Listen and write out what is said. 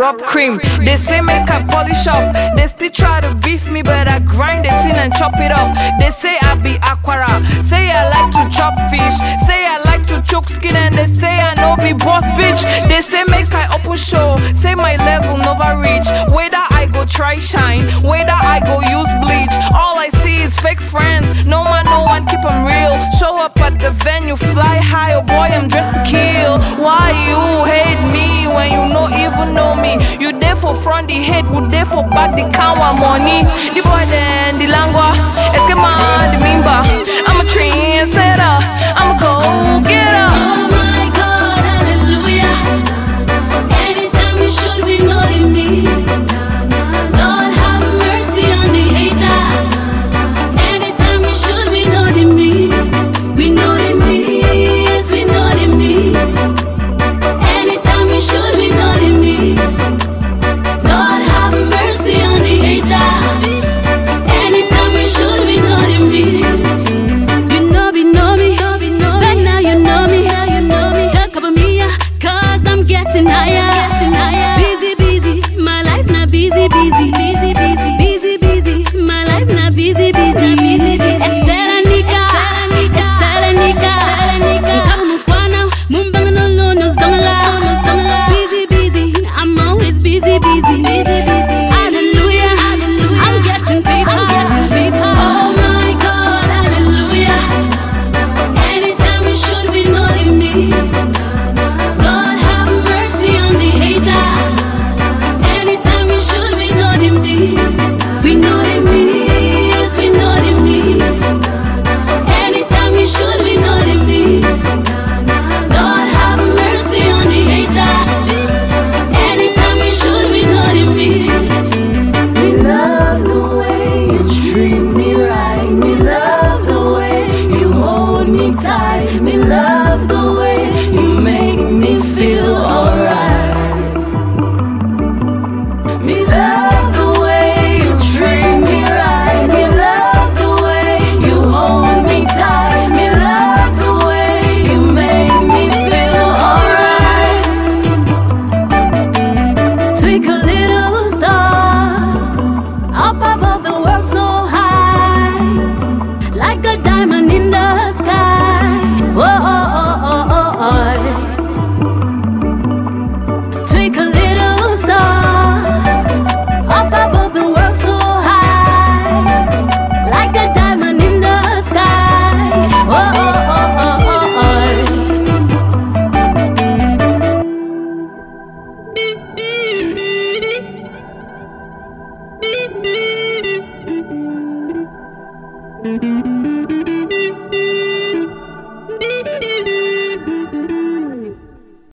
rub cream. They say make I polish up. They still try to beef me, but I grind it in and chop it up. They say I be aquara. Say I like to chop fish. Say I like to choke skin, and they say I no be boss bitch. They say make I open show. Say my level never reach. Whether I go try shine, whether I go use bleach. All I see is fake friends. No man, no one keep 'em real. Show up at the venue, fly high, oh boy, I'm dressed to kill. Why you hate me when you no even know me? You there for front the hate, we there for back the kawa money. The boy then the langua, eskema the mimba. I'm a trendsetter, I'm a go-getter. Oh my God, hallelujah. Anytime we should, we know the means. Lord have mercy on the hater. Anytime we should, we know the means. We know the means, we know the means. Anytime we should, we know the means. Lord have mercy on the hater. Anytime we should, we know the means. You know me, but now you know me. Talk about me, yeah, 'cause I'm getting higher. Busy, my life not busy. Busy, my life not busy. It's Selanika. Kama mukwana, mumbanga no zamala. Busy, I'm always busy. Hallelujah, I'm getting paper. Oh my God, hallelujah. Anytime we should, we know the means. Lord have mercy on the hater. Anytime we should, we know the means. We know the means, we know the means. Anytime we should, we know the means. Lord have mercy on the hater. Anytime we should, we know the means. Me love the way you treat me right. Me love the way you hold me tight. Me love the way you make me feel alright. Me love the way you treat me right. Me love the way you hold me tight. Me love the way you make me feel alright. Twinkle little star.